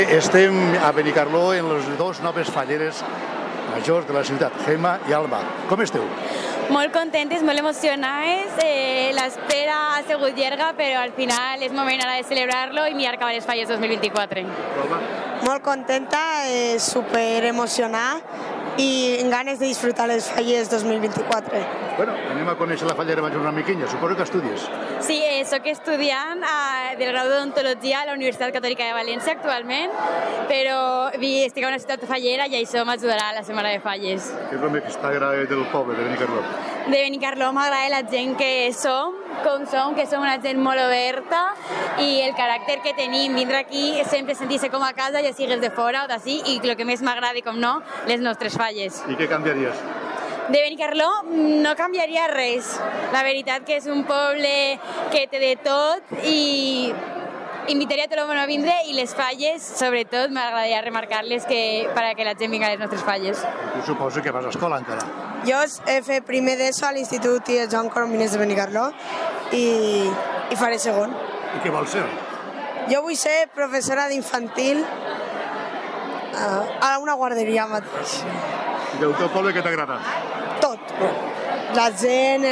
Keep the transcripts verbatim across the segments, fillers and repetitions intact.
Estem a Benicarló en les dues noves falleres majors de la ciutat, Gemma i Alba. Com esteu? Molt contentes, molt emocionades. Eh, L'espera ha sigut llarga, però al final és moment ara de celebrar-lo i mirar cap a les falles dos mil vint-i-quatre. Molt contenta, eh, super emocionada i amb ganes de disfrutar les falles dos mil vint-i-quatre. Bueno, anem a conèixer la fallera major una miquenya. Suposo que estudies. Sí, eh, soc estudiant eh, del grau d'odontologia a la Universitat Catòlica de València actualment, però vi, estic a una ciutat fallera i això m'ajudarà a la setmana de falles. Què és el més que t'agrada del poble de Benicarló? De Benicarló m'agrada la gent que som, com som, que som una gent molt oberta i el caràcter que tenim, vindre aquí sempre sentir-se com a casa, ja sigues de fora o d'ací, i el que més m'agrada, com no, les nostres falles. I què canviaries? De Benicarló no canviaria res. La veritat que és un poble que té de tot i invitaria a tot el món a vindre, i les falles, sobretot, m'agradaria remarcar-les que, perquè la gent vinga a les nostres falles. Tu suposo que vas a escola encara. Jo he fet primer d'ESO a l'Institut Joan Coromines de Benicarló i, i faré segon. I què vols ser? Jo vull ser professora d'infantil a una guarderia mateix. I del teu poble què t'agrada? Tot. La gent,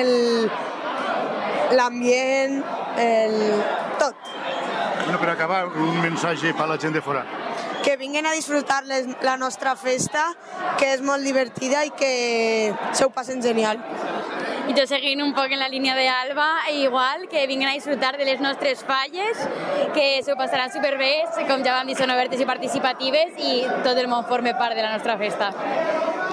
l'ambient, el... tot. Bueno, per acabar, un missatge per a la gent de fora. Que vinguin a disfrutar les, la nostra festa, que és molt divertida i que se ho passen genial. I jo seguint un poc en la línia d'Alba, igual, que vinguin a disfrutar de les nostres falles, que s'ho passaran superbé, com ja vam dir, són obertes i participatives i tot el món forma part de la nostra festa.